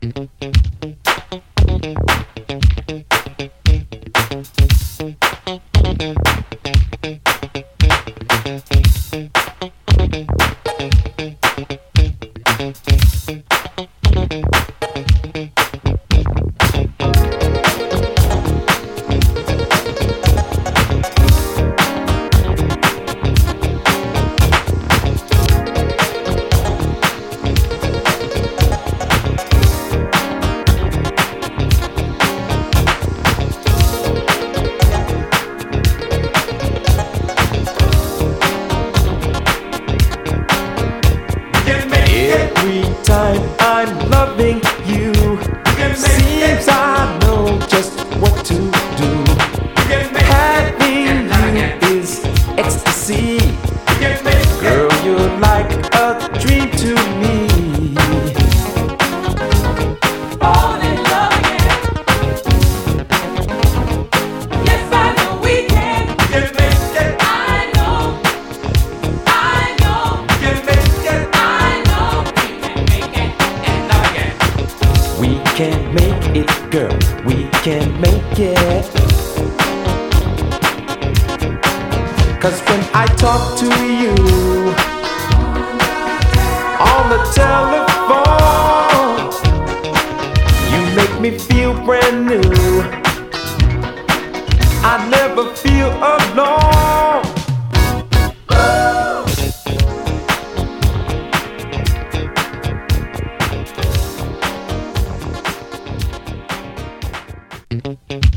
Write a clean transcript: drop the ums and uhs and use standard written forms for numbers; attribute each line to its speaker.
Speaker 1: Every time I'm loving you, seems I know just what to do. Having you is ecstasy. Girl, you're like a dream to me.
Speaker 2: Fall in love again. Yes, I know we can. I know we can make it and love again.
Speaker 1: We can make it, girl, we can make it. 'Cause when I talk to you on the telephone, you make me feel brand new. I never feel alone. Ooh.